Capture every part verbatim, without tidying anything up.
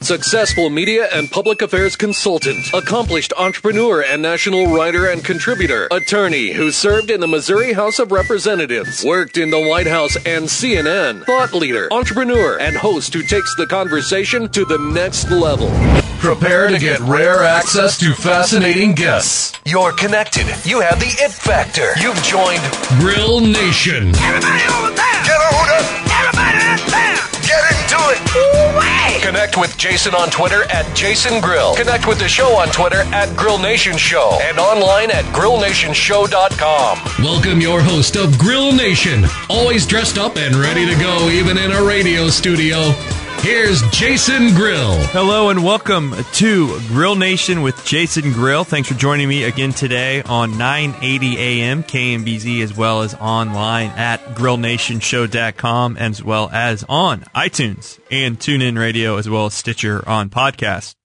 Successful media and public affairs consultant, accomplished entrepreneur and national writer and contributor, attorney who served in the Missouri House of Representatives, worked in the White House and C N N, thought leader, entrepreneur, and host who takes the conversation to the next level. Prepare to get rare access to fascinating guests. You're connected. You have the it factor. You've joined Grill Nation. Everybody over there! Get on up! Everybody out there! Get into it! Ooh-wee! Connect with Jason on Twitter at Jason Grill. Connect with the show on Twitter at Grill Nation Show and online at grill nation show dot com. Welcome your host of Grill Nation, always dressed up and ready to go even in a radio studio. Here's Jason Grill. Hello and welcome to Grill Nation with Jason Grill. Thanks for joining me again today on nine eighty A M K M B Z, as well as online at grill nation show dot com, as well as on iTunes and TuneIn Radio, as well as Stitcher on podcast.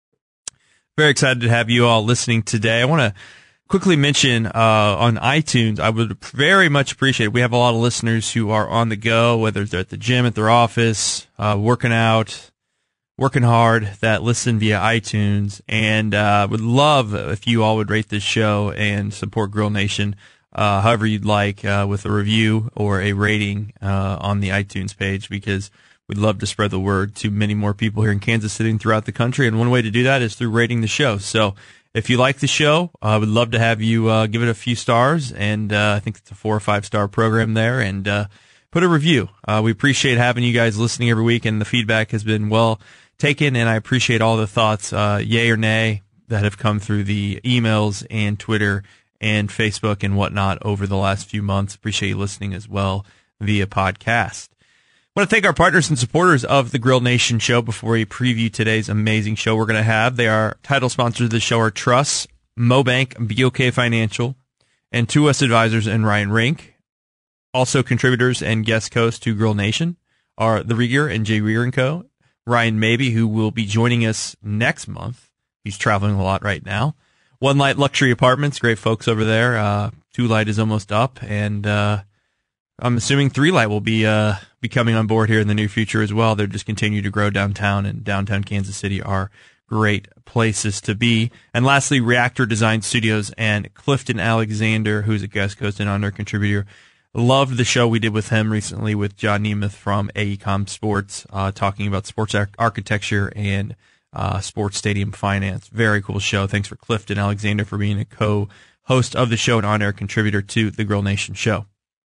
Very excited to have you all listening today. I want to quickly mention uh, on iTunes, I would very much appreciate it. We have a lot of listeners who are on the go, whether they're at the gym, at their office, uh, working out, working hard, that listen via iTunes. And uh, would love if you all would rate this show and support Grill Nation uh, however you'd like, uh, with a review or a rating uh, on the iTunes page, because we'd love to spread the word to many more people here in Kansas City and throughout the country. And one way to do that is through rating the show. So if you like the show, I would love to have you uh, give it a few stars, and uh, I think it's a four or five star program there, and uh, put a review. Uh, we appreciate having you guys listening every week, and the feedback has been well taken, and I appreciate all the thoughts, uh, yay or nay, that have come through the emails and Twitter and Facebook and whatnot over the last few months. Appreciate you listening as well via podcast. I want to thank our partners and supporters of the Grill Nation show before we preview today's amazing show we're going to have. They are title sponsors of the show are Truss, MoBank, B O K Financial, and two S Advisors and Ryan Rink. Also contributors and guest hosts to Grill Nation are The Rieger and Jay Rieger and Co., Ryan Mabey, who will be joining us next month. He's traveling a lot right now. One Light Luxury Apartments, great folks over there. Uh, Two Light is almost up, and uh, I'm assuming Three Light will be uh, be coming on board here in the near future as well. They're just continue to grow downtown, and downtown Kansas City are great places to be. And lastly, Reactor Design Studios and Clifton Alexander, who's a guest host and honor contributor. Loved the show we did with him recently with John Nemeth from A E C O M Sports, uh, talking about sports ar- architecture and uh, sports stadium finance. Very cool show. Thanks for Clifton Alexander for being a co-host of the show and on-air contributor to the Grill Nation show.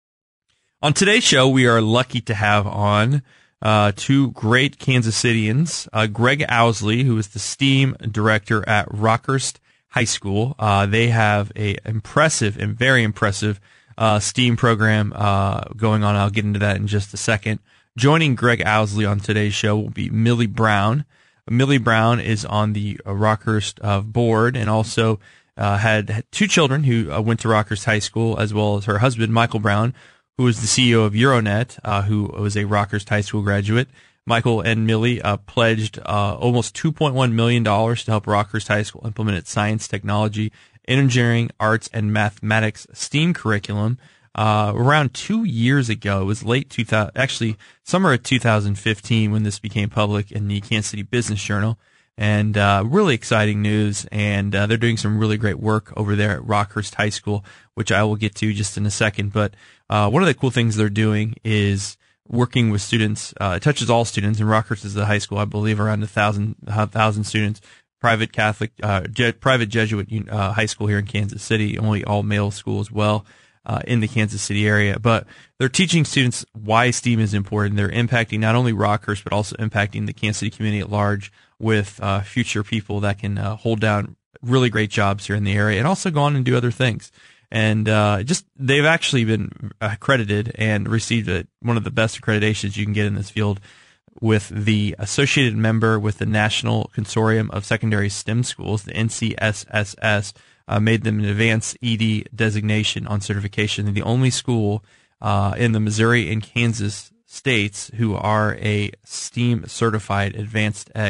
On today's show, we are lucky to have on uh, two great Kansas Cityans, uh, Greg Owsley, who is the STEAM director at Rockhurst High School. Uh, they have a impressive and very impressive uh, STEAM program uh, going on. I'll get into that in just a second. Joining Greg Owsley on today's show will be Millie Brown. Millie Brown is on the uh, Rockhurst uh, board and also uh, had two children who uh, went to Rockhurst High School, as well as her husband, Michael Brown, who is the C E O of Euronet, uh, who was a Rockhurst High School graduate. Michael and Millie uh, pledged uh, almost two point one million dollars to help Rockhurst High School implement its science, technology, engineering, arts, and mathematics STEAM curriculum uh, around two years ago. It was late two thousand, actually summer of two thousand fifteen when this became public in the Kansas City Business Journal. And uh, really exciting news, and uh, they're doing some really great work over there at Rockhurst High School, which I will get to just in a second. But uh, one of the cool things they're doing is working with students. Uh, it touches all students, and Rockhurst is a high school, I believe, around a thousand, a thousand students. Private Catholic, uh, Je- private Jesuit uh, high school here in Kansas City, only all male school as well uh, in the Kansas City area. But they're teaching students why STEAM is important. They're impacting not only Rockhurst, but also impacting the Kansas City community at large, with uh, future people that can uh, hold down really great jobs here in the area and also go on and do other things. And uh, just they've actually been accredited and received a, one of the best accreditations you can get in this field with the associated member with the National Consortium of Secondary STEM Schools, the N C S S S, uh, made them an advanced E D designation on certification. They're the only school uh, in the Missouri and Kansas states who are a STEAM certified advanced ed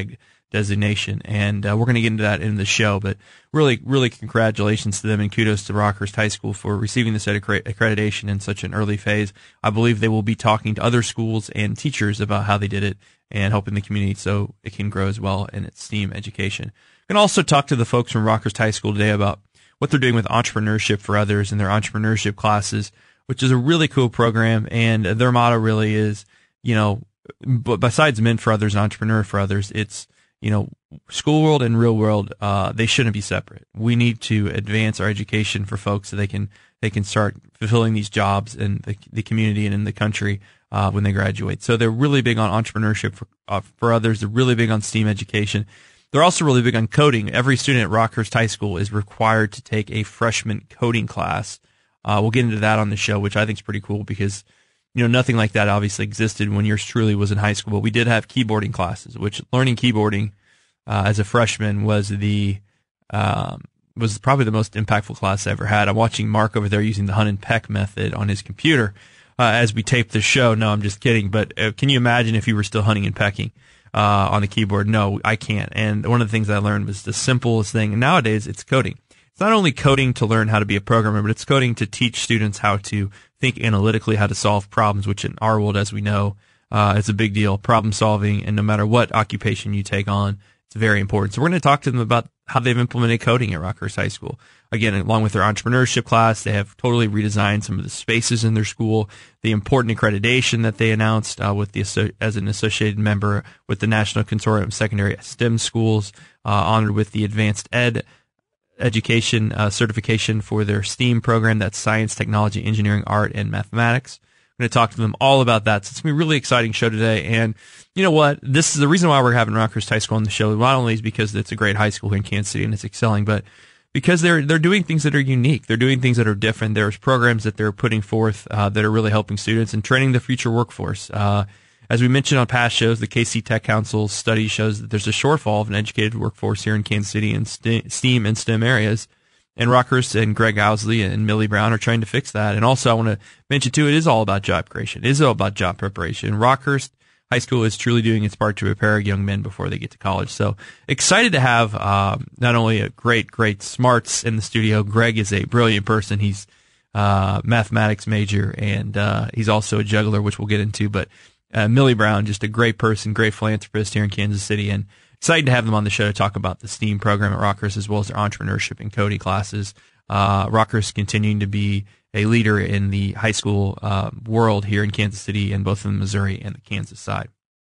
designation. And uh, we're going to get into that in the show. But really, really congratulations to them, and kudos to Rockhurst High School for receiving this accreditation in such an early phase. I believe they will be talking to other schools and teachers about how they did it and helping the community so it can grow as well in its STEAM education. We can also talk to the folks from Rockhurst High School today about what they're doing with entrepreneurship for others and their entrepreneurship classes, which is a really cool program. And their motto really is, you know, besides men for others and entrepreneur for others, it's, you know, school world and real world, uh, they shouldn't be separate. We need to advance our education for folks so they can, they can start fulfilling these jobs in the, the community and in the country, uh, when they graduate. So they're really big on entrepreneurship for, uh, for others. They're really big on STEAM education. They're also really big on coding. Every student at Rockhurst High School is required to take a freshman coding class. Uh, we'll get into that on the show, which I think is pretty cool because, you know, nothing like that obviously existed when yours truly was in high school. But we did have keyboarding classes, which learning keyboarding uh, as a freshman was the um, was probably the most impactful class I ever had. I'm watching Mark over there using the Hunt and Peck method on his computer uh, as we tape the show. No, I'm just kidding. But uh, can you imagine if you were still hunting and pecking uh, on the keyboard? No, I can't. And one of the things I learned was the simplest thing. And nowadays, it's coding. It's not only coding to learn how to be a programmer, but it's coding to teach students how to think analytically, how to solve problems, which in our world, as we know, uh, is a big deal. Problem solving, and no matter what occupation you take on, it's very important. So we're going to talk to them about how they've implemented coding at Rockhurst High School. Again, along with their entrepreneurship class, they have totally redesigned some of the spaces in their school, the important accreditation that they announced uh, with the as an associated member with the National Consortium of Secondary STEM Schools, uh, honored with the Advanced Ed education uh, certification for their STEAM program. That's science, technology, engineering, art, and mathematics. I'm going to talk to them all about that. So it's going to be a really exciting show today. And you know what? This is the reason why we're having Rockhurst High School on the show. Not only is because it's a great high school here in Kansas City and it's excelling, but because they're they're doing things that are unique. They're doing things that are different. There's programs that they're putting forth uh, that are really helping students and training the future workforce. Uh, As we mentioned on past shows, the K C Tech Council study shows that there's a shortfall of an educated workforce here in Kansas City in STEAM and STEM areas. And Rockhurst and Greg Owsley and Millie Brown are trying to fix that. And also I want to mention, too, it is all about job creation. It is all about job preparation. Rockhurst High School is truly doing its part to prepare young men before they get to college. So excited to have uh, not only a great, great smarts in the studio. Greg is a brilliant person. He's uh mathematics major, and uh he's also a juggler, which we'll get into. But Uh, Millie Brown, just a great person, great philanthropist here in Kansas City, and excited to have them on the show to talk about the STEAM program at Rockhurst as well as their entrepreneurship and coding classes. Uh, Rockhurst continuing to be a leader in the high school uh, world here in Kansas City, and both in Missouri and the Kansas side.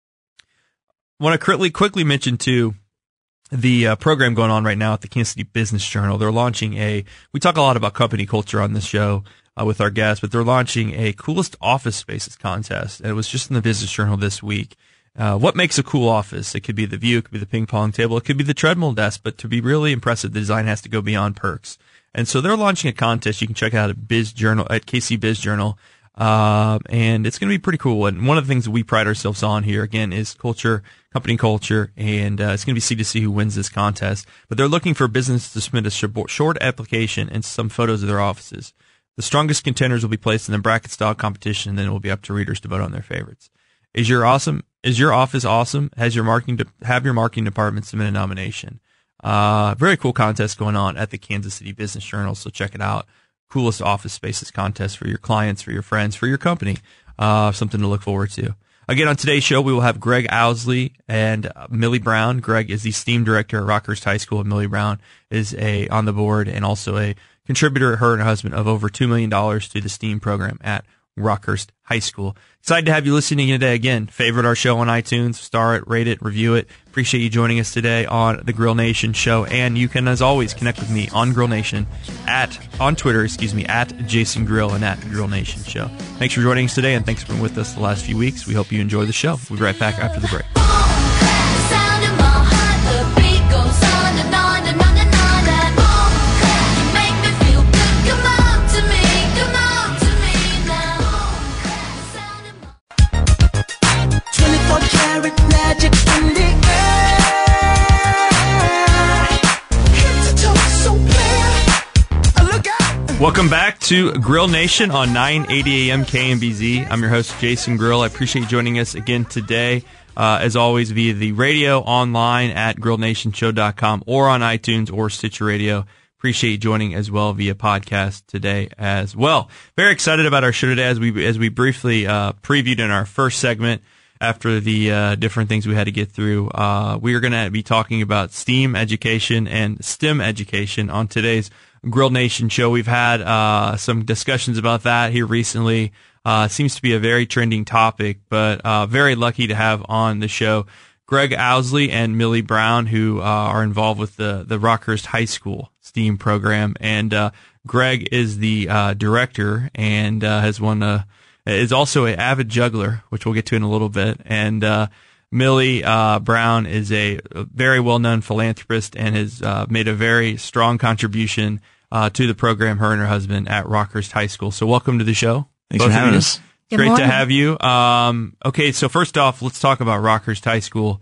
I want to quickly, quickly mention, too, the uh, program going on right now at the Kansas City Business Journal. They're launching a, we talk a lot about company culture on this show, Uh, with our guests, but they're launching a coolest office spaces contest. And it was just in the Business Journal this week. Uh, what makes a cool office? It could be the view, it could be the ping pong table, it could be the treadmill desk, but to be really impressive, the design has to go beyond perks. And so they're launching a contest. You can check it out at Biz Journal, at K C Biz Journal. Uh, and it's going to be pretty cool. And one of the things that we pride ourselves on here, again, is culture, company culture, and uh, it's going to be see to see who wins this contest. But they're looking for business to submit a short application and some photos of their offices. The strongest contenders will be placed in the bracket-style competition, and then it will be up to readers to vote on their favorites. Is your awesome? Is your office awesome? Has your marketing de- have your marketing department submit a nomination? Uh, very cool contest going on at the Kansas City Business Journal, so check it out. Coolest office spaces contest for your clients, for your friends, for your company. Uh, something to look forward to. Again, on today's show, we will have Greg Owsley and uh, Millie Brown. Greg is the STEAM director at Rockhurst High School, and Millie Brown is a on the board and also a contributor, her and her husband, of over two million dollars to the STEAM program at Rockhurst High School. Excited to have you listening today. Again, favorite our show on iTunes, star it, rate it, review it. Appreciate you joining us today on the Grill Nation show. And you can, as always, connect with me on Grill Nation at, on Twitter, excuse me, at Jason Grill and at Grill Nation show. Thanks for joining us today, and thanks for being with us the last few weeks. We hope you enjoy the show. We'll be right back after the break. Welcome back to Grill Nation on nine eighty A M K M B Z. I'm your host, Jason Grill. I appreciate you joining us again today. uh, as always, via the radio, online at grill nation show dot com, or on iTunes or Stitcher Radio. Appreciate you joining as well via podcast today as well. Very excited about our show today, as we as we briefly uh, previewed in our first segment. After the uh, different things we had to get through, uh, we are going to be talking about STEAM education and STEM education on today's Grill Nation show. We've had uh, some discussions about that here recently. Uh, seems to be a very trending topic, but uh, very lucky to have on the show Greg Owsley and Millie Brown, who uh, are involved with the, the Rockhurst High School STEAM program. And uh, Greg is the uh, director and uh, has won a is also an avid juggler, which we'll get to in a little bit. And uh, Millie uh, Brown is a, a very well-known philanthropist and has uh, made a very strong contribution uh, to the program, her and her husband, at Rockhurst High School. So welcome to the show. Thanks for having us. Good Great morning. to have you. Um, okay, so first off, let's talk about Rockhurst High School.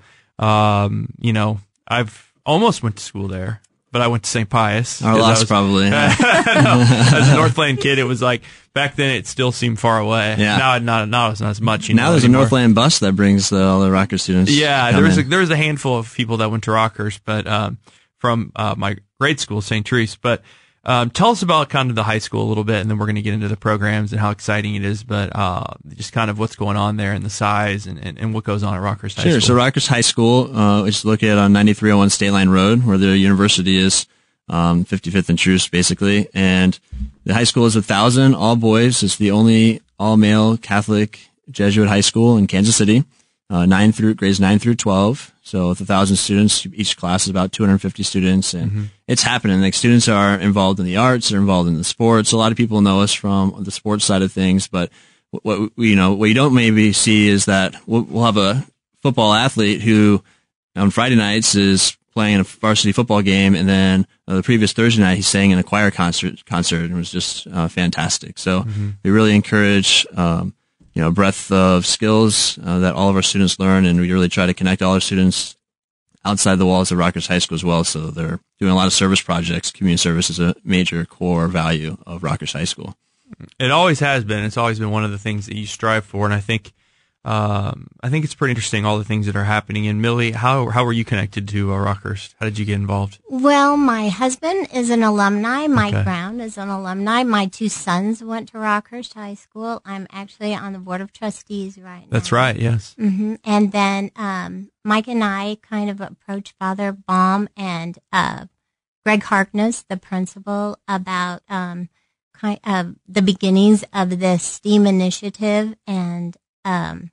Um, you know, I've almost went to school there, but I went to Saint Pius. Our loss, probably. Yeah. No, as a Northland kid, it was like, back then it still seemed far away. Yeah. Now, not, not, not as much. You now know, there's anymore. a Northland bus that brings uh, all the Rockhurst students. Yeah, there was, a, there was a handful of people that went to Rockhurst, but um, from uh, my grade school, Saint Therese. But um, tell us about kind of the high school a little bit, and then we're going to get into the programs and how exciting it is, but uh, just kind of what's going on there and the size and, and, and what goes on at Rockhurst High sure. School. Sure, so Rockhurst High School uh, is located on ninety-three oh one State Line Road, where the university is. Um, fifty-fifth and Troost, basically. And the high school is a thousand, all boys. It's the only all-male Catholic Jesuit high school in Kansas City, uh, nine through, grades nine through twelve. So with a thousand students, each class is about two hundred fifty students. And mm-hmm. it's happening. Like, students are involved in the arts, they're involved in the sports. A lot of people know us from the sports side of things, but what, we, you know, what you don't maybe see is that we'll, we'll have a football athlete who on Friday nights is playing a varsity football game, and then uh, the previous Thursday night he sang in a choir concert, concert and it was just uh, fantastic. So mm-hmm. we really encourage, um, you know, breadth of skills uh, that all of our students learn, and we really try to connect all our students outside the walls of Rockhurst High School as well. So they're doing a lot of service projects. Community service is a major core value of Rockhurst High School. It always has been. It's always been one of the things that you strive for, and I think Um, I think it's pretty interesting, all the things that are happening. And Millie, how how were you connected to uh, Rockhurst? How did you get involved? Well, my husband is an alumni. Mike Okay. Brown is an alumni. My two sons went to Rockhurst High School. I'm actually on the board of trustees right now. That's right, yes. hmm And then um, Mike and I kind of approached Father Baum and uh, Greg Harkness, the principal, about um, kind of the beginnings of this STEAM initiative, and Um,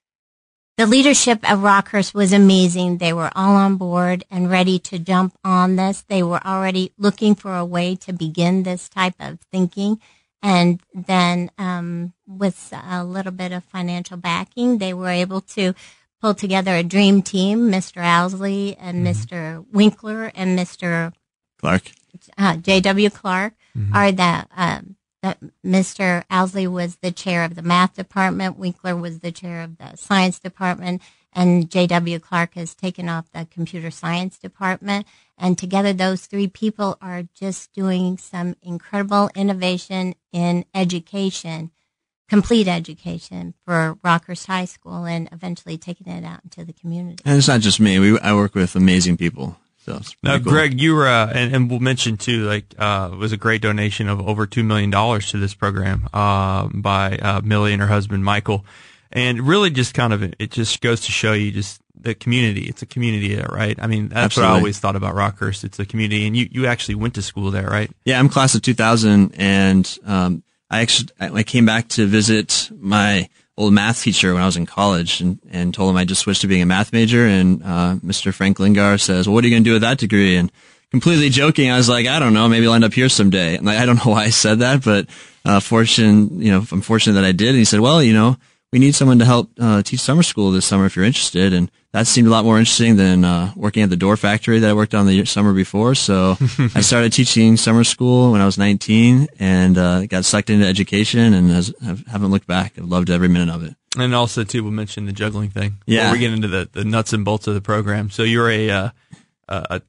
the leadership of Rockhurst was amazing. They were all on board and ready to jump on this. They were already looking for a way to begin this type of thinking. And then um, with a little bit of financial backing, they were able to pull together a dream team. Mister Owsley and mm-hmm. Mister Winkler and Mister Clark. Uh, J W Clark Mm-hmm. are the um, that Mister Owsley was the chair of the math department, Winkler was the chair of the science department, and J W Clark has taken off the computer science department. And together those three people are just doing some incredible innovation in education, complete education for Rockhurst High School, and eventually taking it out into the community. And it's not just me. We I work with amazing people. So it's Now, cool. Greg, you were, uh, and, and we'll mention too, like, uh, it was a great donation of over two million dollars to this program, uh, by, uh, Millie and her husband, Michael. And really just kind of, it just goes to show you just the community. It's a community there, right? I mean, that's Absolutely. what I always thought about Rockhurst. It's a community, and you, you actually went to school there, right? Yeah, I'm class of two thousand, and um, I actually I came back to visit my old math teacher when I was in college, and, and told him I just switched to being a math major. And uh, Mister Frank Lingar says, "Well, what are you going to do with that degree?" And completely joking, I was like, "I don't know. Maybe I'll end up here someday." And like, I don't know why I said that, but uh, fortune, you know, I'm fortunate that I did. And he said, "Well, you know, we need someone to help uh, teach summer school this summer if you're interested." And that seemed a lot more interesting than uh, working at the door factory that I worked on the summer before. So I started teaching summer school when I was nineteen, and uh, got sucked into education, and has, have, haven't looked back. I've loved every minute of it. And also, too, we'll mention the juggling thing. Yeah. Before we get into the, the nuts and bolts of the program. So you're a, uh, a, a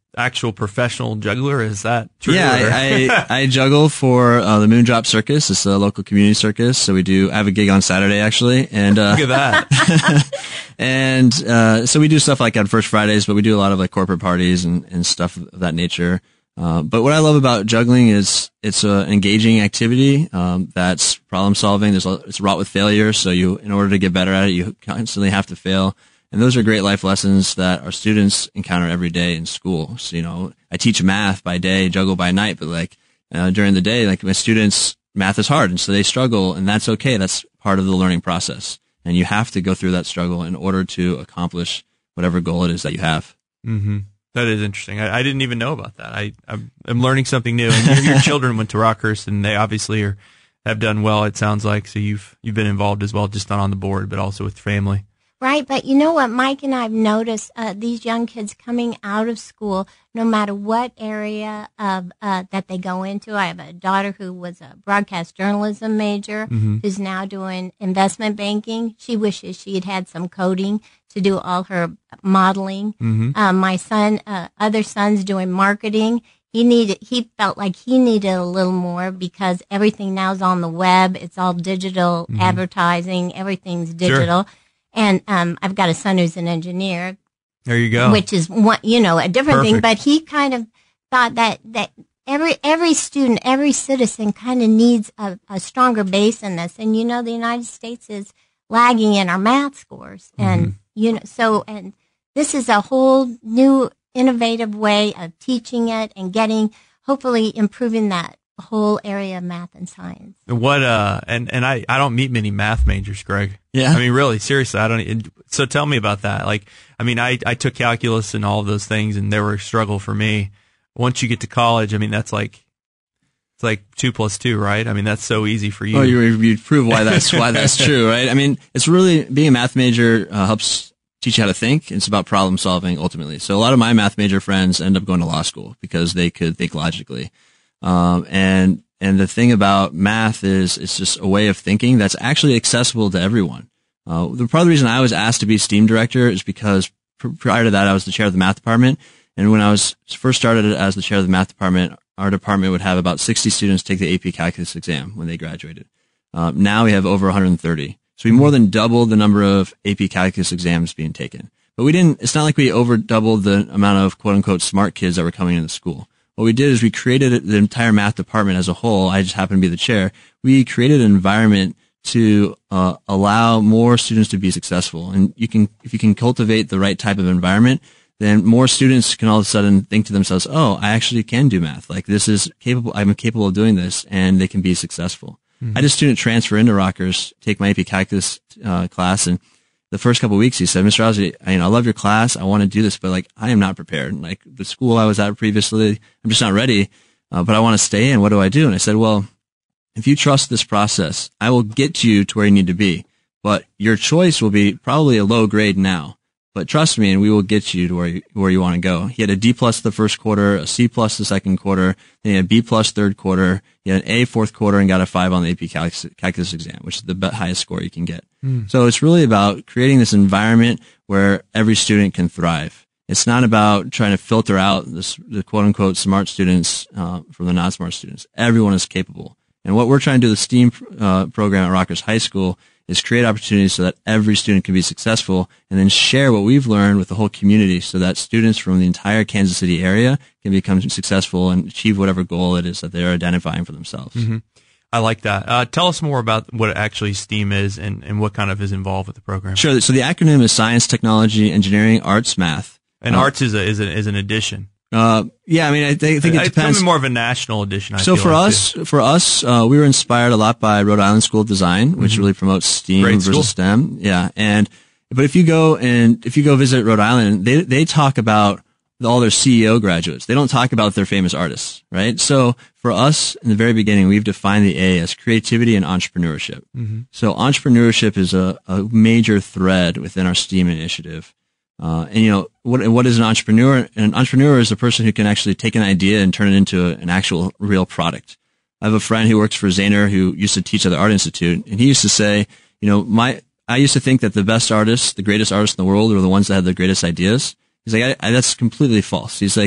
actual professional juggler. Is that true? Yeah, I, I, I juggle for uh, the Moondrop Circus. It's a local community circus. So we do, I have a gig on Saturday actually. And, uh, look at that. and, uh, so we do stuff like on First Fridays, but we do a lot of like corporate parties and, and stuff of that nature. Uh, but what I love about juggling is it's an engaging activity, um, that's problem solving. There's a, it's wrought with failure. So you, in order to get better at it, you constantly have to fail. And those are great life lessons that our students encounter every day in school. So, you know, I teach math by day, juggle by night, but like, uh, during the day, like my students, math is hard. And so they struggle, and that's okay. That's part of the learning process. And you have to go through that struggle in order to accomplish whatever goal it is that you have. Mm-hmm. That is interesting. I, I didn't even know about that. I, I'm, I'm learning something new. And your, your children went to Rockhurst, and they obviously are, have done well, it sounds like. So you've, you've been involved as well, just not on the board, but also with family. Right, but you know what, Mike and I have noticed uh, these young kids coming out of school, no matter what area of uh, that they go into. I have a daughter who was a broadcast journalism major, mm-hmm. who's now doing investment banking. She wishes she had had some coding to do all her modeling. Mm-hmm. Um, my son, uh, other son's doing marketing. He needed, he felt like he needed a little more because everything now is on the web. It's all digital mm-hmm. advertising. Everything's digital. Sure. And um, I've got a son who's an engineer. There you go. Which is one, you know, a different Perfect. thing. But he kind of thought that that every every student, every citizen, kind of needs a, a stronger base in this. And you know, the United States is lagging in our math scores, and mm-hmm. you know, so and this is a whole new innovative way of teaching it and getting, hopefully, improving that whole area of math and science. What uh and and I I don't meet many math majors, Greg. Yeah. I mean, really, seriously, I don't. So tell me about that. Like, I mean, I I took calculus and all of those things, and they were a struggle for me. Once you get to college, I mean, that's like it's like two plus two, right? I mean, that's so easy for you. Oh, you you prove why that's why that's true, right? I mean, it's really being a math major uh, helps teach you how to think. It's about problem solving ultimately. So a lot of my math major friends end up going to law school because they could think logically. Um, and, and the thing about math is it's just a way of thinking that's actually accessible to everyone. Uh, the part of the reason I was asked to be STEAM director is because pr- prior to that, I was the chair of the math department. And when I was first started as the chair of the math department, our department would have about sixty students take the A P Calculus exam when they graduated. Um, now we have over one hundred thirty. So we more than doubled the number of A P Calculus exams being taken. But we didn't, it's not like we over doubled the amount of quote unquote smart kids that were coming into school. What we did is we created the entire math department as a whole. I just happened to be the chair. We created an environment to uh, allow more students to be successful. And you can, if you can cultivate the right type of environment, then more students can all of a sudden think to themselves, "Oh, I actually can do math. Like this is capable. I'm capable of doing this," and they can be successful. Mm-hmm. I had a student transfer into Rockhurst, take my A P Calculus uh, class, and the first couple of weeks, he said, "Mister Ozzie, I, you know, I love your class. I want to do this, but like, I am not prepared. Like the school I was at previously, I'm just not ready. Uh, but I want to stay in. What do I do?" And I said, "Well, if you trust this process, I will get you to where you need to be. But your choice will be probably a low grade now. But trust me, and we will get you to where you, where you want to go." He had a D plus the first quarter, a C plus the second quarter, then he had a B plus third quarter, he had an A fourth quarter, and got a five on the A P Calculus, Calculus exam, which is the highest score you can get. Mm. So it's really about creating this environment where every student can thrive. It's not about trying to filter out this, the quote unquote smart students uh, from the not smart students. Everyone is capable. And what we're trying to do with the STEAM uh, program at Rockhurst High School is create opportunities so that every student can be successful, and then share what we've learned with the whole community so that students from the entire Kansas City area can become successful and achieve whatever goal it is that they're identifying for themselves. Mm-hmm. I like that. Uh, tell us more about what actually STEAM is and, and what kind of is involved with the program. Sure. So the acronym is Science, Technology, Engineering, Arts, Math. And uh, arts is a, is, a, is an addition. Uh, yeah, I mean, I, th- I think it depends. It's more of a national edition. I so feel for like us, too. for us, uh, we were inspired a lot by Rhode Island School of Design, which mm-hmm. really promotes STEAM Great versus school. STEM. Yeah, and but if you go and if you go visit Rhode Island, they they talk about all their C E O graduates. They don't talk about their famous artists, right? So for us, in the very beginning, we've defined the A as creativity and entrepreneurship. Mm-hmm. So entrepreneurship is a, a major thread within our STEAM initiative. Uh, and you know, what, what is an entrepreneur? An entrepreneur is a person who can actually take an idea and turn it into a, an actual real product. I have a friend who works for Zaner who used to teach at the Art Institute, and he used to say, you know, my, I used to think that the best artists, the greatest artists in the world were the ones that had the greatest ideas. He's like, I, I, that's completely false. He's like, the,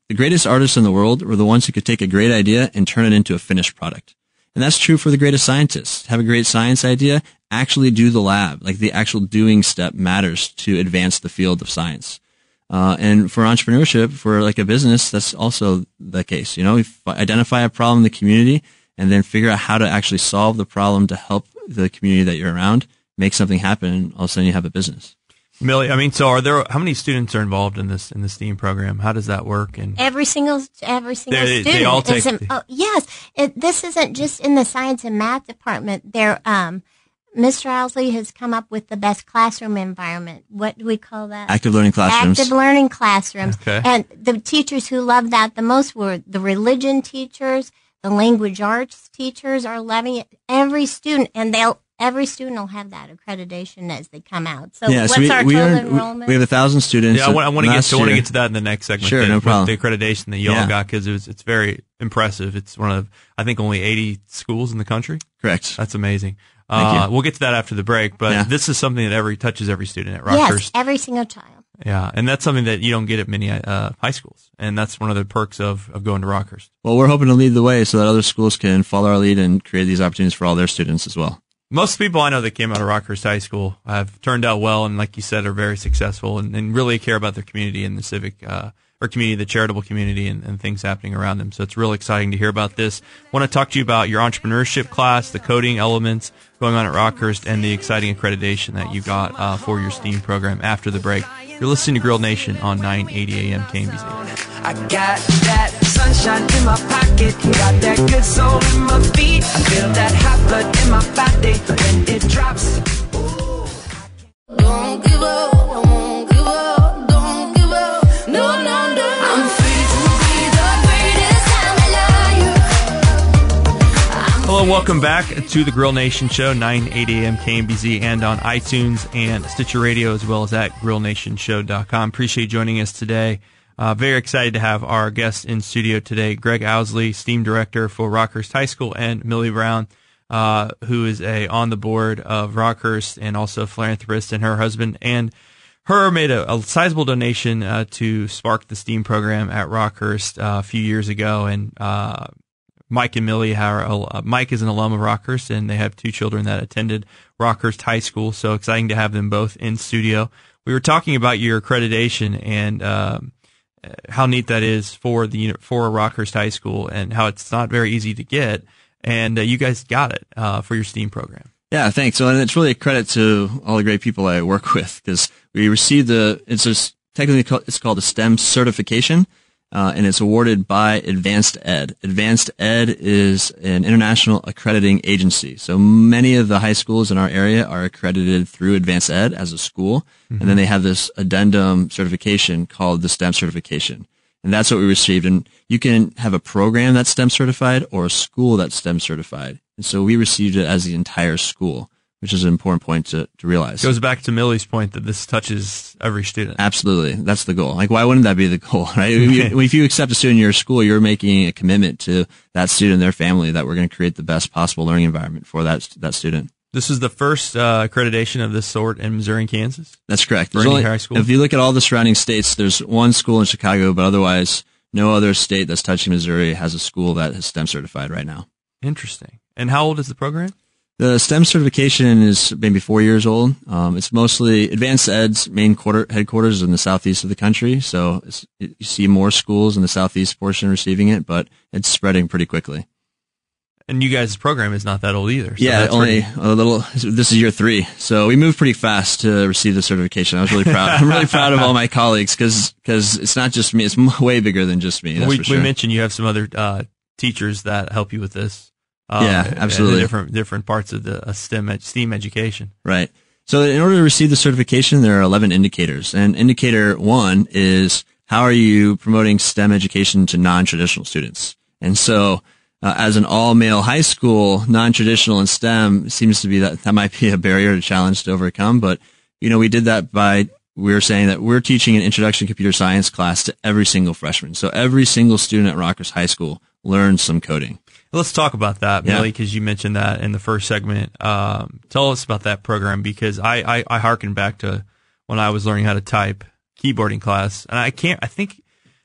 the greatest artists in the world were the ones who could take a great idea and turn it into a finished product. And that's true for the greatest scientists. Have a great science idea, actually do the lab. Like the actual doing step matters to advance the field of science. Uh, and for entrepreneurship, for like a business, that's also the case. You know, you identify a problem in the community and then figure out how to actually solve the problem to help the community that you're around, make something happen, and all of a sudden you have a business. Millie, I mean, so are there, how many students are involved in this, in the STEAM program? How does that work? And every single, every single they, student. They all take, is in, oh, yes. It, this isn't just in the science and math department. There, um, Mister Owsley has come up with the best classroom environment. What do we call that? Active learning classrooms. Active learning classrooms. Okay. And the teachers who love that the most were the religion teachers, the language arts teachers are loving it. Every student, and they'll, every student will have that accreditation as they come out. So yeah, what's so we, our we total earned, enrollment? We have a thousand students. Yeah, I want, I want to get to, I want to year. get to that in the next segment. Sure, the, no problem. The accreditation that y'all Yeah. got, because it was, it's very impressive. It's one of, I think, only eighty schools in the country. Correct. That's amazing. Thank Uh, you. we'll get to that after the break, but Yeah. this is something that every touches every student at Yes, Rockhurst. every single child. Yeah, and that's something that you don't get at many uh, high schools, and that's one of the perks of, of going to Rockhurst. Well, we're hoping to lead the way so that other schools can follow our lead and create these opportunities for all their students as well. Most people I know that came out of Rockhurst High School have turned out well, and like you said, are very successful and, and really care about their community and the civic uh, or community, the charitable community, and, and things happening around them. So it's really exciting to hear about this. I want to talk to you about your entrepreneurship class, the coding elements going on at Rockhurst, and the exciting accreditation that you got uh, for your STEAM program after the break. You're listening to Grill Nation on nine eighty A M K M B Z. I got that sunshine in my pocket, got that good soul in my feet. I feel that hot blood in my body when it drops. Don't give up, I won't give up, don't give up, no, no, no. I'm free to be the greatest I'm alive. Hello, welcome back to the Grill Nation Show, nine eighty A M K M B Z, and on iTunes and Stitcher Radio, as well as at grill nation show dot com. Appreciate you joining us today. Uh, very excited to have our guest in studio today, Greg Owsley, STEAM Director for Rockhurst High School, and Millie Brown, uh, who is a on the board of Rockhurst and also a philanthropist, and her husband and her made a, a sizable donation uh, to spark the STEAM program at Rockhurst uh, a few years ago, and uh, Mike and Millie are, uh, Mike is an alum of Rockhurst, and they have two children that attended Rockhurst High School, so exciting to have them both in studio. We were talking about your accreditation and um, how neat that is for the for Rockhurst High School, and how it's not very easy to get, and uh, you guys got it uh, for your STEAM program. Yeah, thanks. So, and it's really a credit to all the great people I work with, because we received the, it's just technically called, it's called a STEM certification, uh, and it's awarded by Advanced Ed. Advanced Ed is an international accrediting agency. So many of the high schools in our area are accredited through Advanced Ed as a school, mm-hmm. and then they have this addendum certification called the STEM certification. And that's what we received. And you can have a program that's STEM certified or a school that's STEM certified. And so we received it as the entire school, which is an important point to, to realize. It goes back to Millie's point that this touches every student. Absolutely. That's the goal. Like, why wouldn't that be the goal, right? If you accept a student in your school, you're making a commitment to that student and their family that we're going to create the best possible learning environment for that, that student. This is the first uh, accreditation of this sort in Missouri and Kansas? That's correct. For any high school? If you look at all the surrounding states, there's one school in Chicago, but otherwise, no other state that's touching Missouri has a school that is STEM certified right now. Interesting. And how old is the program? The STEM certification is maybe four years old. Um, it's mostly Advanced Ed's main quarter, headquarters is in the southeast of the country, so it's, it, you see more schools in the southeast portion receiving it, but it's spreading pretty quickly. And you guys' program is not that old either. So yeah, that's only pretty... a little. This is year three, so we moved pretty fast to receive the certification. I was really proud. I'm really proud of all my colleagues because because it's not just me; it's way bigger than just me. That's we, for sure. we mentioned you have some other uh, teachers that help you with this. Uh, yeah, absolutely. Different different parts of the uh, STEM ed- STEAM education. Right. So in order to receive the certification, there are eleven indicators, and indicator one is how are you promoting STEM education to non-traditional students, and so. Uh, as an all-male high school, non-traditional in STEM seems to be that that might be a barrier, a challenge to overcome. But you know, we did that by we were saying that we're teaching an introduction to computer science class to every single freshman. So every single student at Rockhurst High School learns some coding. Let's talk about that, yeah. Millie, because you mentioned that in the first segment. Um, tell us about that program, because I, I I harken back to when I was learning how to type, keyboarding class, and I can't. I think.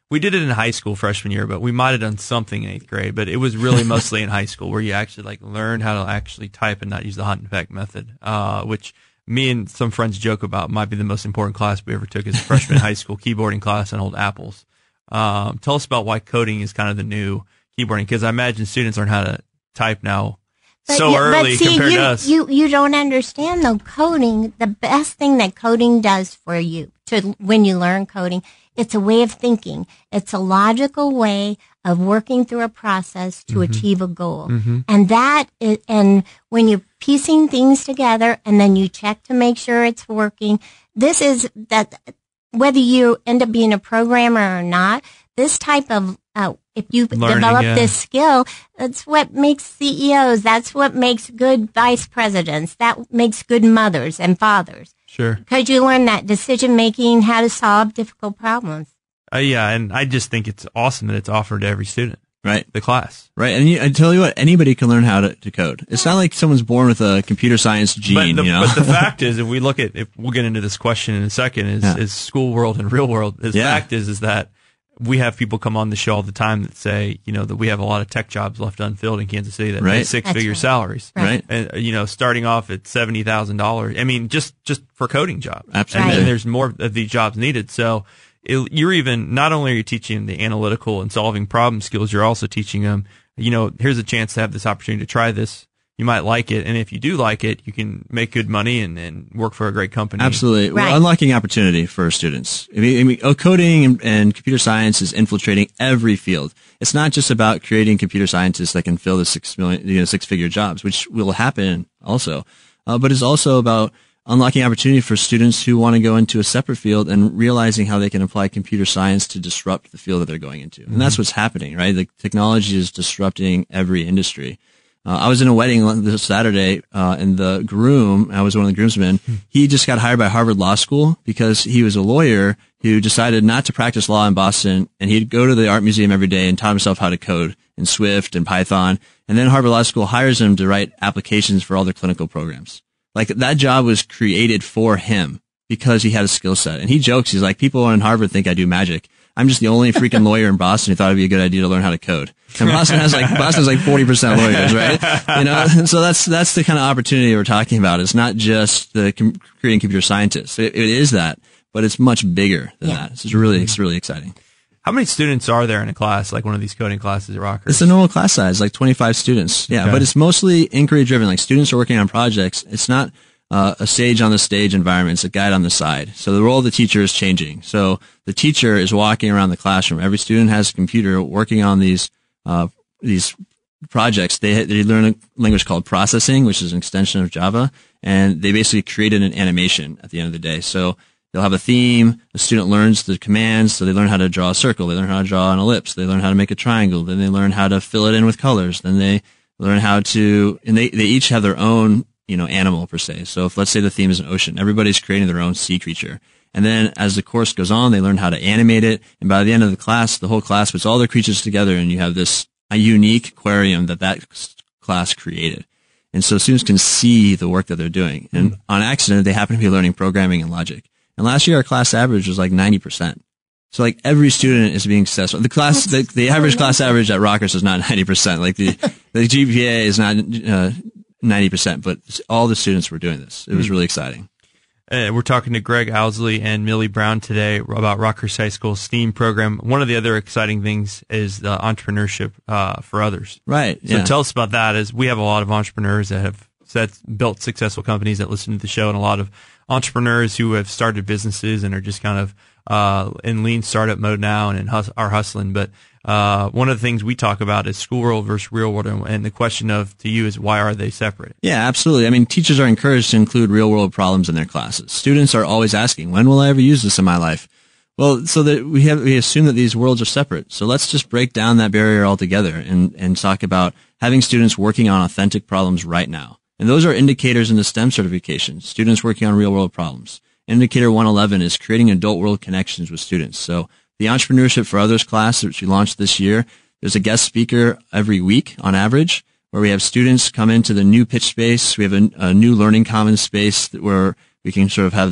We did it in high school freshman year, but we might have done something in eighth grade. But it was really mostly in high school where you actually like learned how to actually type and not use the hunt and peck method, uh, which me and some friends joke about might be the most important class we ever took as a freshman high school keyboarding class on old Apples. Um, tell us about why coding is kind of the new keyboarding, because I imagine students learn how to type now But so you- early but see, compared you, to us. You, you don't understand though. Coding, the best thing that coding does for you to when you learn coding, it's a way of thinking. It's a logical way of working through a process to achieve a goal. And that is, and when you're piecing things together and then you check to make sure it's working, this is that whether you end up being a programmer or not, this type of, uh, if you Learning, develop yeah. this skill, that's what makes C E Os. That's what makes good vice presidents. That makes good mothers and fathers. Sure. Because you learn that decision making, how to solve difficult problems. Uh, yeah, and I just think it's awesome that it's offered to every student, Right. the class. Right. And you, I tell you what, anybody can learn how to, to code. It's not like someone's born with a computer science gene, But the, you know? but the fact is, if we look at, if we'll get into this question in a second, is, Yeah. is school world and real world. The Yeah. fact is, is that we have people come on the show all the time that say, you know, that we have a lot of tech jobs left unfilled in Kansas City that pay Right. six That's figure right. salaries. Right. And, uh, you know, starting off at seventy thousand dollars. I mean, just, just for coding jobs. Absolutely. And, Right. and there's more of these jobs needed. So it, you're even, not only are you teaching the analytical and solving problem skills, you're also teaching them, you know, here's a chance to have this opportunity to try this. You might like it. And if you do like it, you can make good money and, and work for a great company. Absolutely. Right. We're unlocking opportunity for students. I mean, I mean, oh, coding and, and computer science is infiltrating every field. It's not just about creating computer scientists that can fill the six million, you know, six figure jobs, which will happen also. Uh, but it's also about unlocking opportunity for students who want to go into a separate field and realizing how they can apply computer science to disrupt the field that they're going into. And that's what's happening, right? The technology is disrupting every industry. Uh, I was in a wedding this Saturday, uh, and the groom, I was one of the groomsmen, he just got hired by Harvard Law School because he was a lawyer who decided not to practice law in Boston, and he'd go to the art museum every day and taught himself how to code in Swift and Python, and then Harvard Law School hires him to write applications for all their clinical programs. Like, that job was created for him because he had a skill set. And he jokes, he's like, people in Harvard think I do magic. I'm just the only freaking lawyer in Boston who thought it'd be a good idea to learn how to code. And Boston has like, Boston's like forty percent lawyers, right? You know, so that's, that's the kind of opportunity we're talking about. It's not just the com- creating computer scientists. It, it is that, but it's much bigger than Yeah. that. It's really, it's really exciting. How many students are there in a class, like one of these coding classes at Rockers? It's a normal class size, like twenty-five students. Yeah, Okay. but it's mostly inquiry driven. Like, students are working on projects. It's not uh, a sage on the stage environment. It's a guide on the side. So the role of the teacher is changing. So the teacher is walking around the classroom. Every student has a computer working on these uh, these projects. They they learn a language called processing, which is an extension of Java, and they basically created an animation at the end of the day. So they'll have a theme. The student learns the commands, so they learn how to draw a circle. They learn how to draw an ellipse. They learn how to make a triangle. Then they learn how to fill it in with colors. Then they learn how to, and they, they each have their own, you know, animal per se. So if, let's say the theme is an ocean, everybody's creating their own sea creature. And then as the course goes on, they learn how to animate it. And by the end of the class, the whole class puts all their creatures together, and you have this a unique aquarium that that class created. And so students can see the work that they're doing. And on accident, they happen to be learning programming and logic. And last year, our class average was like ninety percent. So like every student is being successful. The class, the, the average class average at Rockers is not ninety percent. Like the, the G P A is not uh, ninety percent, but all the students were doing this. It was really exciting. Uh, we're talking to Greg Owsley and Millie Brown today about Rockhurst High School STEAM program. One of the other exciting things is the entrepreneurship uh, for others. Right. So Yeah. tell us about that. As we have a lot of entrepreneurs that have set, built successful companies that listen to the show, and a lot of entrepreneurs who have started businesses and are just kind of uh, in lean startup mode now and in hus- are hustling. But uh, one of the things we talk about is school world versus real world, and, and the question of to you is why are they separate? Yeah, absolutely. I mean, teachers are encouraged to include real world problems in their classes. Students are always asking, when will I ever use this in my life? Well, so that we have, we assume that these worlds are separate. So let's just break down that barrier altogether and, and talk about having students working on authentic problems right now. And those are indicators in the STEM certification, students working on real world problems. Indicator one eleven is creating adult world connections with students. So the Entrepreneurship for Others class, which we launched this year, there's a guest speaker every week on average, where we have students come into the new pitch space. We have a, a new learning commons space that where we can sort of have this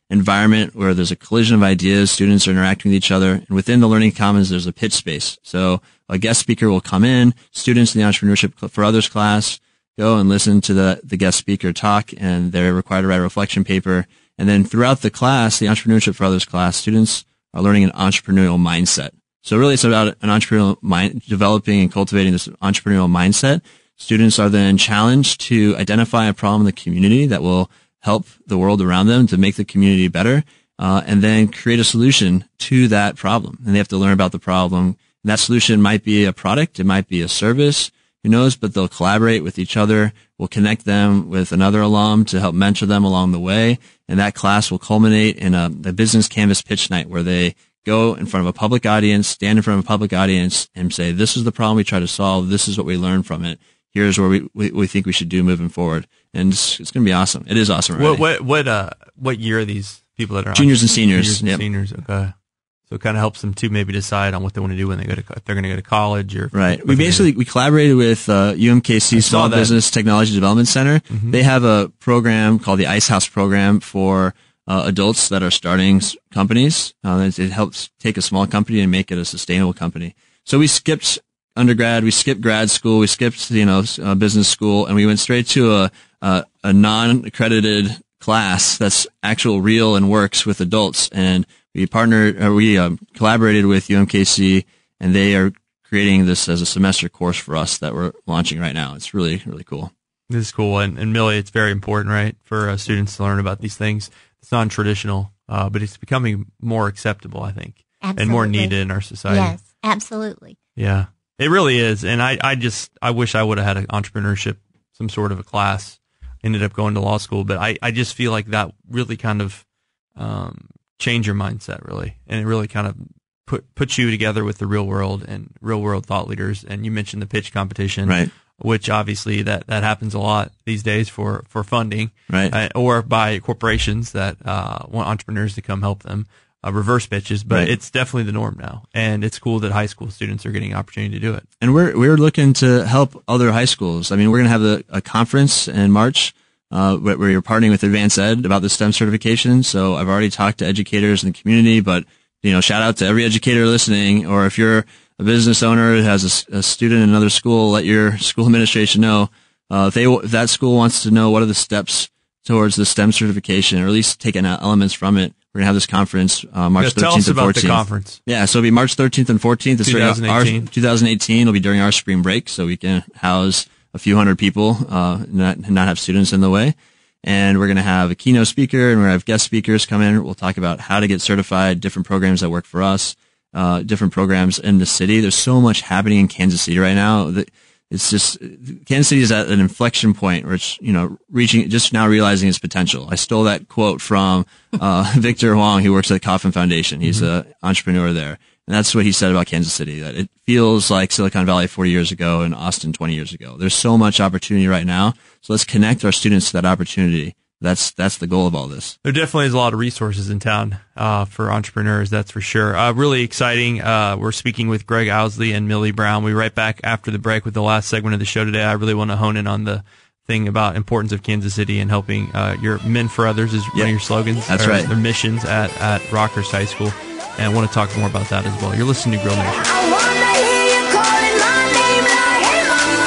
environment where there's a collision of ideas, students are interacting with each other, and within the Learning Commons, there's a pitch space. So a guest speaker will come in, students in the Entrepreneurship for Others class go and listen to the, the guest speaker talk, and they're required to write a reflection paper. And then throughout the class, the Entrepreneurship for Others class, students are learning an entrepreneurial mindset. So really it's about an entrepreneurial mind, developing and cultivating this entrepreneurial mindset. Students are then challenged to identify a problem in the community that will help the world around them to make the community better, uh, and then create a solution to that problem. And they have to learn about the problem. And that solution might be a product, it might be a service, who knows, but they'll collaborate with each other. We'll connect them with another alum to help mentor them along the way. And that class will culminate in a, a business canvas pitch night where they go in front of a public audience, stand in front of a public audience and say, this is the problem we try to solve. This is what we learned from it. Here's where we, we, we think we should do moving forward. And it's, it's going to be awesome. It is awesome. What, what, what, uh, what year are these people that are juniors and seniors? Juniors and yep. seniors. Okay. So it kind of helps them to maybe decide on what they want to do when they go to, if they're going to go to college or. Right. We basically, we collaborated with, uh, U M K C Small Business Technology Development Center. Mm-hmm. They have a program called the Ice House program for, uh, adults that are starting companies. Uh, it, it helps take a small company and make it a sustainable company. So we skipped undergrad, we skipped grad school, we skipped, you know, uh, business school, and we went straight to a, a, a non-accredited class that's actual real and works with adults. And we partnered, or we um, collaborated with U M K C, and they are creating this as a semester course for us that we're launching right now. It's really, really cool. This is cool. And, and Millie, it's very important, right, for uh, students to learn about these things. It's non-traditional, uh, but it's becoming more acceptable, I think, Absolutely. and more needed in our society. Yes, absolutely. Yeah. It really is, and I, I just I wish I would have had an entrepreneurship, some sort of a class. Ended up going to law school, but I, I just feel like that really kind of um, changed your mindset, really, and it really kind of put put you together with the real world and real world thought leaders. And you mentioned the pitch competition, right? Which obviously that, that happens a lot these days for for funding, right? Uh, or by corporations that uh, want entrepreneurs to come help them. Uh, reverse pitches, but right. It's definitely the norm now, and it's cool that high school students are getting an opportunity to do it. And we're we're looking to help other high schools. I mean, we're going to have the, a conference in March uh, where, where you're partnering with Advanced Ed about the STEM certification. So I've already talked to educators in the community, but you know, shout out to every educator listening. Or if you're a business owner that has a, a student in another school, let your school administration know. Uh, if they if that school wants to know what are the steps towards the STEM certification, or at least take an elements from it. We're going to have this conference, uh, March yeah, thirteenth and fourteenth. Tell us about the conference. Yeah, so it'll be March thirteenth and fourteenth. It's twenty eighteen. Our, twenty eighteen. It'll be during our spring break, so we can house a few hundred people, uh, not, not have students in the way. And we're going to have a keynote speaker, and we're going to have guest speakers come in. We'll talk about how to get certified, different programs that work for us, uh, different programs in the city. There's so much happening in Kansas City right now that it's just, Kansas City is at an inflection point where it's, you know, reaching, just now realizing its potential. I stole that quote from, uh, Victor Huang, who works at the Kauffman Foundation. He's mm-hmm. an entrepreneur there. And that's what he said about Kansas City, that it feels like Silicon Valley forty years ago and Austin twenty years ago. There's so much opportunity right now. So let's connect our students to that opportunity. That's, that's the goal of all this. There definitely is a lot of resources in town, uh, for entrepreneurs. That's for sure. Uh, really exciting. Uh, we're speaking with Greg Owsley and Millie Brown. We'll be right back after the break with the last segment of the show today. I really want to hone in on the thing about importance of Kansas City and helping, uh, your Men for Others is yep. one of your slogans. That's right. Their missions at, at Rockhurst High School. And I want to talk more about that as well. You're listening to Grill Nation. I wanna hear you calling my name like, hey,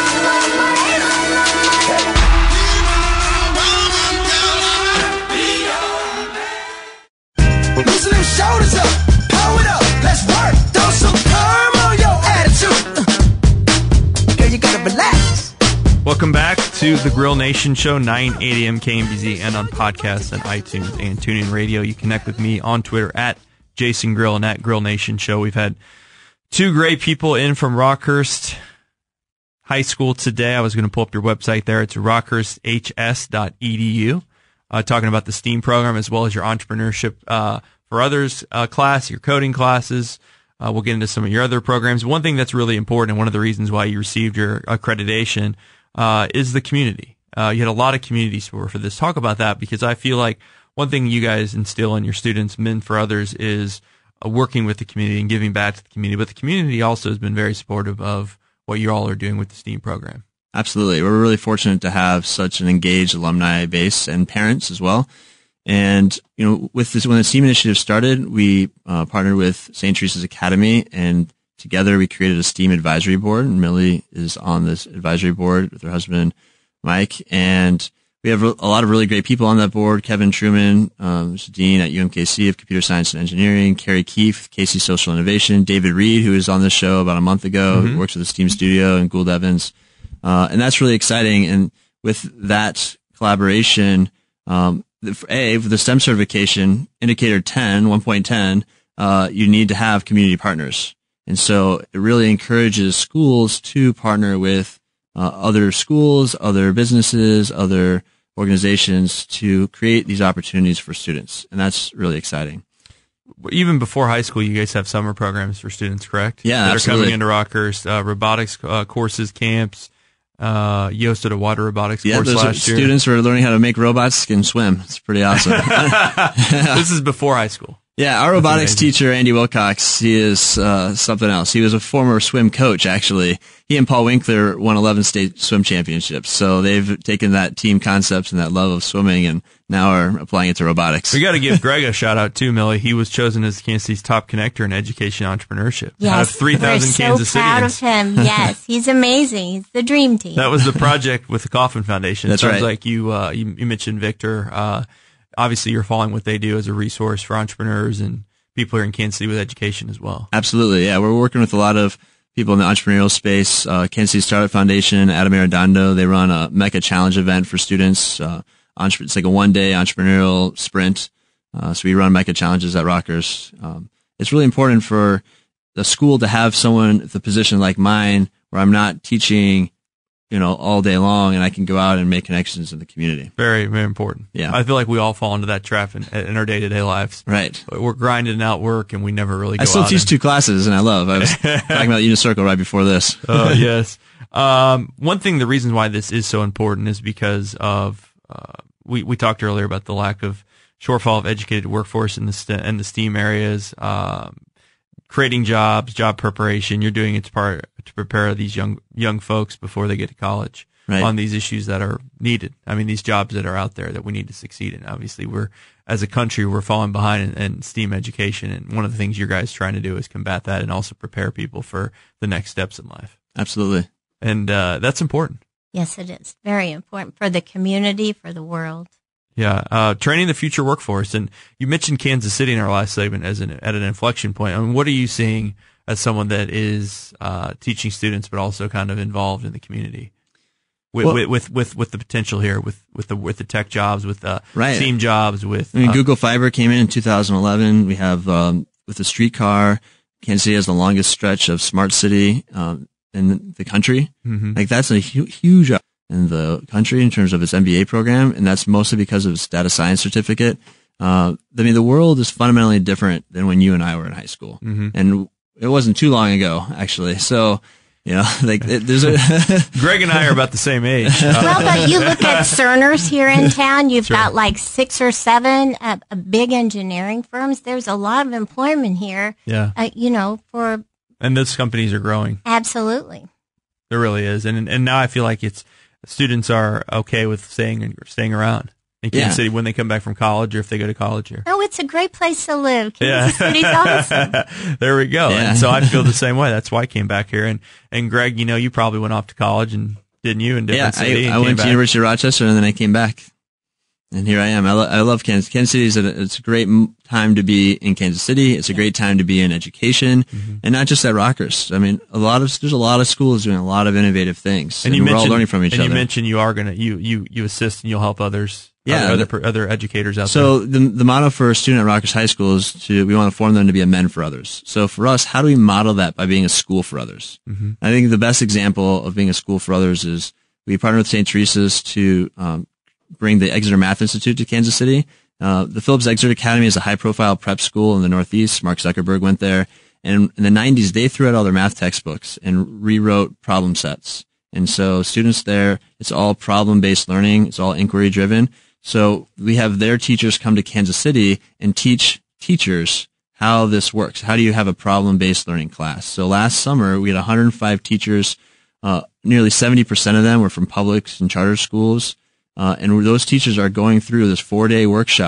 mama, hey, mama. Loosen them shoulders up, pull it up, let's work. Throw some perm on your attitude. Girl, you gotta relax. Welcome back to the Grill Nation Show, nine eighty a.m. K M B Z, and on podcasts and iTunes and TuneIn Radio. You connect with me on Twitter at Jason Grill and at Grill Nation Show. We've had two great people in from Rockhurst High School today. I was going to pull up your website there. It's rockhurst h s dot e d u. Uh, talking about the STEAM program as well as your entrepreneurship uh, for others uh, class, your coding classes. Uh, we'll get into some of your other programs. One thing that's really important, and one of the reasons why you received your accreditation, uh, is the community. Uh, you had a lot of community support for this. Talk about that, because I feel like one thing you guys instill in your students, Men for Others, is uh, working with the community and giving back to the community. But the community also has been very supportive of what you all are doing with the STEAM program. Absolutely. We're really fortunate to have such an engaged alumni base and parents as well. And, you know, with this, when the STEAM initiative started, we uh, partnered with Saint Teresa's Academy, and together we created a STEAM advisory board. And Millie is on this advisory board with her husband, Mike. And we have a lot of really great people on that board. Kevin Truman, um, who's dean at U M K C of Computer Science and Engineering, Carrie Keefe, K C Social Innovation, David Reed, who was on this show about a month ago, mm-hmm. who works with the STEAM Studio, and Gould Evans. Uh, and that's really exciting. And with that collaboration, um, A, for the STEM certification, indicator ten, one point ten, uh, you need to have community partners. And so it really encourages schools to partner with uh, other schools, other businesses, other organizations to create these opportunities for students. And that's really exciting. Even before high school, you guys have summer programs for students, correct? Yeah, that absolutely. are coming into Rockhurst, uh, robotics uh, courses, camps. Uh, you hosted a water robotics yeah, course those last year. Students were learning how to make robots and swim. It's pretty awesome. This is before high school. Yeah, our That's robotics amazing. teacher, Andy Wilcox, he is uh, something else. He was a former swim coach, actually. He and Paul Winkler won eleven state swim championships. So they've taken that team concept and that love of swimming and now are applying it to robotics. We got to give Greg a shout out too, Millie. He was chosen as Kansas City's top connector in education entrepreneurship. Yes, out of three thousand we're Kansas so proud Cityans. of him. Yes, he's amazing. He's the dream team. That was the project with the Coffin Foundation. That's it sounds right. like you, uh, you you mentioned Victor. Uh, obviously, you're following what they do as a resource for entrepreneurs and people here in Kansas City with education as well. Absolutely, yeah. We're working with a lot of people in the entrepreneurial space. Uh, Kansas City Startup Foundation, Adam Arredondo, they run a Mecca Challenge event for students. Uh, entre- it's like a one-day entrepreneurial sprint. Uh, so we run Mecca Challenges at Rockhurst. Um, it's really important for the school to have someone with a position like mine where I'm not teaching, you know, all day long, and I can go out and make connections in the community. Very, very important. Yeah. I feel like we all fall into that trap in, in our day-to-day lives. Right. We're grinding out work, and we never really go I still out teach and- two classes, and I love. I was talking about Unicircle right before this. Oh, yes. Um, one thing, the reason why this is so important is because of, uh, we, we talked earlier about the lack of shortfall of educated workforce in the, st- in the STEAM areas, um, creating jobs, job preparation. You're doing its part to prepare these young, young folks before they get to college Right. on these issues that are needed. I mean, these jobs that are out there that we need to succeed in. Obviously, we're, as a country, we're falling behind in, in STEAM education. And one of the things your guys trying to do is combat that and also prepare people for the next steps in life. Absolutely. And uh, that's important. Yes, it is. Very important for the community, for the world. Yeah, uh, training the future workforce. And you mentioned Kansas City in our last segment as an at an inflection point. I mean, what are you seeing as someone that is uh, teaching students, but also kind of involved in the community with Well- with, with with with the potential here with with the with the tech jobs, with uh, Right. STEAM jobs, with I mean, uh, Google Fiber came in in two thousand eleven. We have, um, with the streetcar, Kansas City has the longest stretch of smart city, um, in the country. Mhm. Like that's a hu- huge in the country in terms of its M B A program. And that's mostly because of its data science certificate. Uh, I mean, the world is fundamentally different than when you and I were in high school. Mhm. And it wasn't too long ago, actually. So, you know, like it, there's a, Greg and I are about the same age. Uh, Well, but you look at Cerner's here in town. You've Sure. got like six or seven uh, uh, big engineering firms. There's a lot of employment here. yeah, Uh, you know, for and those companies are growing. absolutely. There really is, and and now I feel like it's students are okay with staying staying around in Kansas Yeah. City when they come back from college or if they go to college here. Oh, it's a great place to live. Yeah. Kansas City's awesome. There we go. Yeah. And so I feel the same way. That's why I came back here. And and Greg, you know, you probably went off to college, and didn't you? In yeah, different city. I, and I came went back. to University of Rochester and then I came back. And here I am. I, lo- I love Kansas. Kansas City is a, it's a great m- time to be in Kansas City. It's a great time to be in education, Mm-hmm. and not just at Rockhurst. I mean, a lot of there's a lot of schools doing a lot of innovative things, And and, you we're all mentioned, learning from each and other. you mentioned you are gonna you you you assist and you'll help others. Yeah, other the- other, other educators out So there. the the motto for a student at Rockhurst High School is to we want to form them to be a men for others. So for us, how do we model that by being a school for others? Mm-hmm. I think the best example of being a school for others is we partnered with Saint Teresa's to um, bring the Exeter Math Institute to Kansas City. Uh, the Phillips Exeter Academy is a high-profile prep school in the Northeast. Mark Zuckerberg went there, and in the nineties, they threw out all their math textbooks and rewrote problem sets. And so students there, it's all problem-based learning. It's all inquiry-driven. So we have their teachers come to Kansas City and teach teachers how this works. How do you have a problem-based learning class? So last summer, we had one hundred five teachers. Uh, nearly seventy percent of them were from public and charter schools. Uh, and those teachers are going through this four-day workshop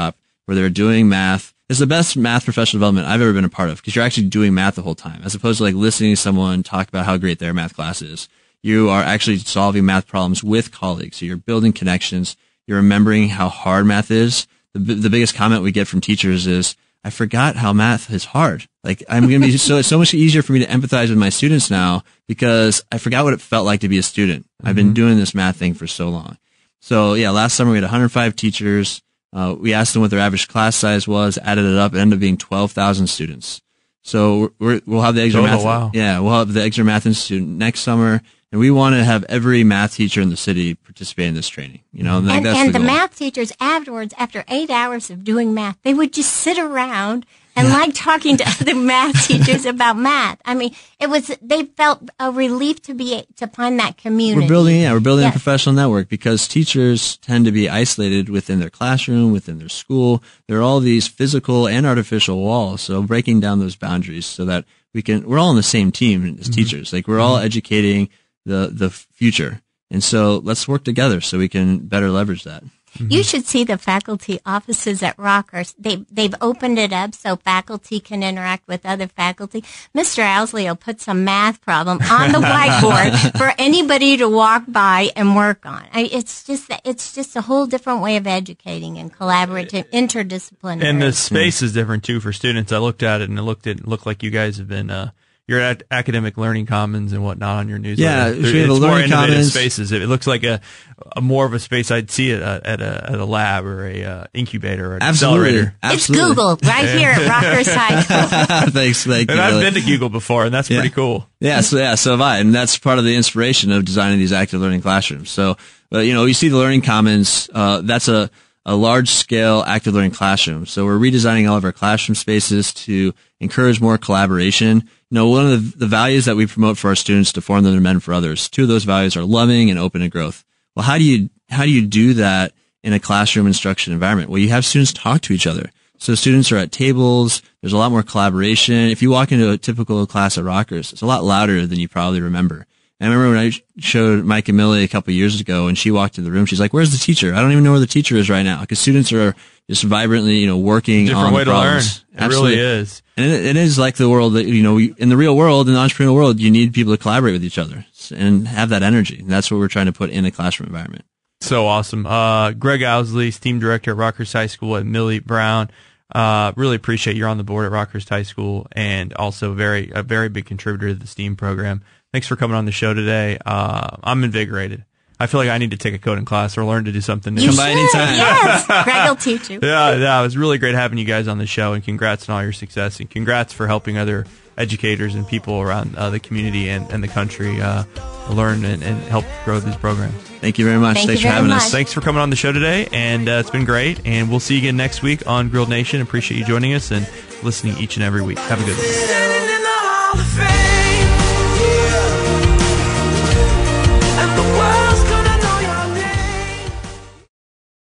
where they're doing math. It's the best math professional development I've ever been a part of because you're actually doing math the whole time, as opposed to like listening to someone talk about how great their math class is. You are actually solving math problems with colleagues. So you're building connections. You're remembering how hard math is. The, the biggest comment we get from teachers is, I forgot how math is hard. Like, I'm going to be so, it's so much easier for me to empathize with my students now because I forgot what it felt like to be a student. Mm-hmm. I've been doing this math thing for so long. So yeah, last summer we had one hundred five teachers. Uh, we asked them what their average class size was, added it up, it ended up being twelve thousand students. So we're, we'll have the Exeter oh, Math, wow. yeah, we'll have the Exeter Math Institute next summer. And we want to have every math teacher in the city participate in this training. You know, and, that's and the, the goal. math teachers afterwards, after eight hours of doing math, they would just sit around and yeah. like talking to other math teachers about math. I mean, it was they felt a relief to be to find that community. We're building, yeah, we're building yes. a professional network because teachers tend to be isolated within their classroom, within their school. There are all these physical and artificial walls. So breaking down those boundaries so that we can, we're all on the same team as mm-hmm. teachers. Like we're all educating the the future. And so let's work together so we can better leverage that. Mm-hmm. You should see the faculty offices at Rockhurst. They, they've opened it up so faculty can interact with other faculty. Mister Owsley will put some math problem on the whiteboard for anybody to walk by and work on. I, it's just it's just a whole different way of educating and collaborative, interdisciplinary. And the space is different too for students. I looked at it and it looked it looked like you guys have been uh, you're at Academic Learning Commons and whatnot on your newsletter. Yeah, it's we have a more Learning innovative Commons. spaces. It looks like a, a more of a space I'd see it at, at a at a lab or a uh, incubator or an Absolutely. accelerator. Absolutely. It's Google right here at Rockhurst High School. Thanks, thank And you. I've really. been to Google before, and that's Yeah. pretty cool. Yeah, so yeah, so have I, and that's part of the inspiration of designing these active learning classrooms. So, uh, you know, you see the Learning Commons. Uh, that's a a large scale active learning classroom. So we're redesigning all of our classroom spaces to encourage more collaboration. You know, one of the, the values that we promote for our students to form them into men for others. Two of those values are loving and open to growth. Well, how do you how do you do that in a classroom instruction environment? Well, you have students talk to each other. So students are at tables. There's a lot more collaboration. If you walk into a typical class at Rockhurst, it's a lot louder than you probably remember. And I remember when I showed Mike and Millie a couple of years ago, and she walked into the room, she's like, "Where's the teacher? I don't even know where the teacher is right now." Because students are just vibrantly, you know, working Different on way the to learn. problems. It Absolutely. really is. And it, it is like the world that, you know, we, in the real world, in the entrepreneurial world, you need people to collaborate with each other and have that energy. And that's what we're trying to put in a classroom environment. So awesome. Uh, Greg Owsley, team director at Rockhurst High School, and Millie Brown. Uh, really appreciate you're on the board at Rockhurst High School and also very, a very big contributor to the STEAM program. Thanks for coming on the show today. Uh, I'm invigorated. I feel like I need to take a coding class or learn to do something new. You Come by should, anytime. yes. Greg will teach you. Yeah, yeah, it was really great having you guys on the show, and congrats on all your success, and congrats for helping other educators and people around uh, the community and, and the country uh, learn and, and help grow these programs. Thank you very much. Thank Thanks you for very having much. us. Thanks for coming on the show today, and uh, it's been great, and we'll see you again next week on Grilled Nation. Appreciate you joining us and listening each and every week. Have a good one. Standing in the Hall of Fame.